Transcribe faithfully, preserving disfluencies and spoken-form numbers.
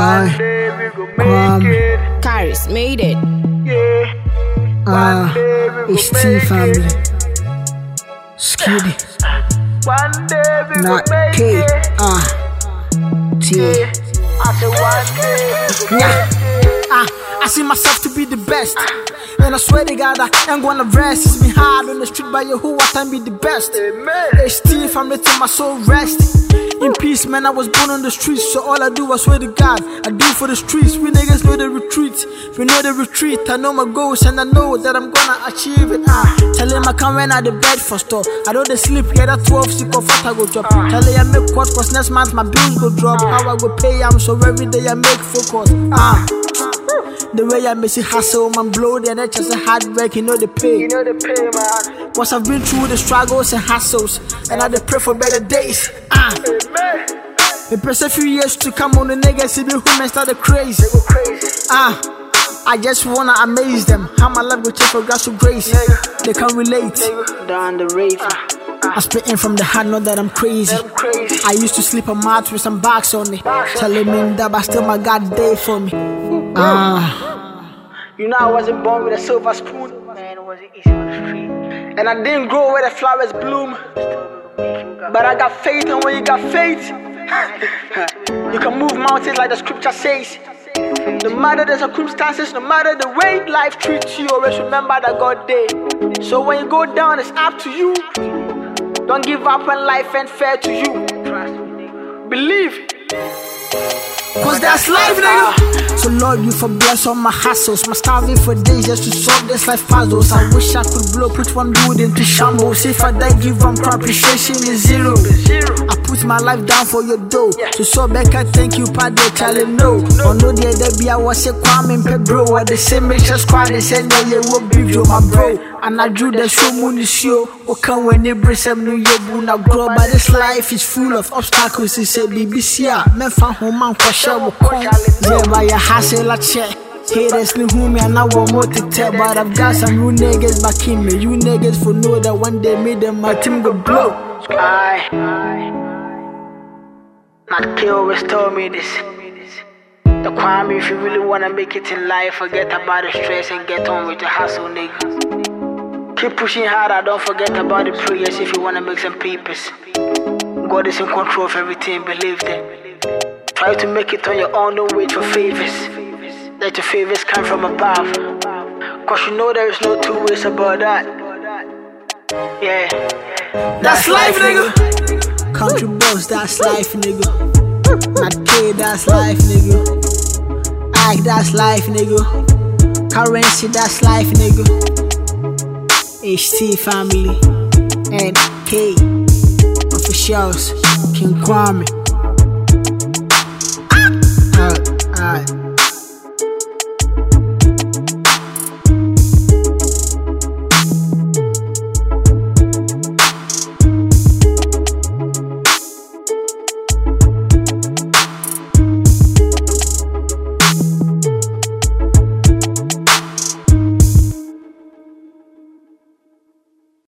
One day we go make it. Karis made it. Yeah. Ah, it's T family. Skiddy. One day we Not go make K. it. Ah, T. I say one day. Yeah. Ah, I see myself to be the best. And I swear to God, I ain't gonna rest. It's been hard on the street, but you who I can be the best. H T family till my soul rest. In peace, man, I was born on the streets, so all I do, I swear to God, I do for the streets. We niggas know the retreat, we know the retreat. I know my goals and I know that I'm gonna achieve it. Ah, tell him I can't run out the bed for store. I don't they sleep, yeah, that twelve, sick of what I go drop. Tell him I make quad, cause next month my bills go drop. How I go pay, I'm so every day I make focus. Ah, the way I miss it hustle, man, blow the net just a hard work, you know the pay. You know the pay, man. Cause I've been through the struggles and hassles, and I dey pray for better days. Ah, it press a few years to come on the niggas, see me who may start the craze. They go crazy. Ah, I just wanna amaze them. How my life go take for grass to grace. They can relate. Down the rate. I'm spitting from the heart, not that I'm crazy. I'm crazy. I used to sleep on mats with some bags on it. Telling me that, but still my God day for me. Ah, You know I wasn't born with a silver spoon. Man, it wasn't easy on the street. And I didn't grow where the flowers bloom. But I got faith, and when you got faith, you can move mountains like the scripture says. No matter the circumstances, no matter the way life treats you, always remember that God did. So when you go down, it's up to you. Don't give up when life ain't fair to you. Believe. cause that's life, nigga. So Lord, you for bless all my hassles. My starving for days just to solve this life puzzles. I wish I could blow, put one dude into shambles. If I die, give them appreciation is zero. I put my life down for your dough. So so back, I thank you, Padre, Charlie, no. Oh no, there there be I was a Kwame Pedro. What the same mission squad, they said, yeah, you will be you, my bro. And I drew the show moon show. O can when they bring some new year, buna grow. But this life is full of obstacles. It's a B B C. Men fan home man kwasha wo kon. Yeah, by your hassle a check. Haters knew who me and I want more to tell. But I've got some new niggas back in me. You niggas for know that one day me them my team go blow. Aye. Not K always told me this. The Kwame, if you really wanna make it in life, forget about the stress and get on with the hustle, nigga. Keep pushing harder, don't forget about the prayers if you wanna make some papers. God is in control of everything, believe them. Try to make it on your own, don't wait for favors. Let your favors come from above. Cause you know there is no two ways about that. Yeah. That's life, nigga. Country boss, that's life, nigga. Not K, that's life, nigga. Ike, that's life, nigga. Currency, that's life, nigga. H T family and K officials, King Kwame.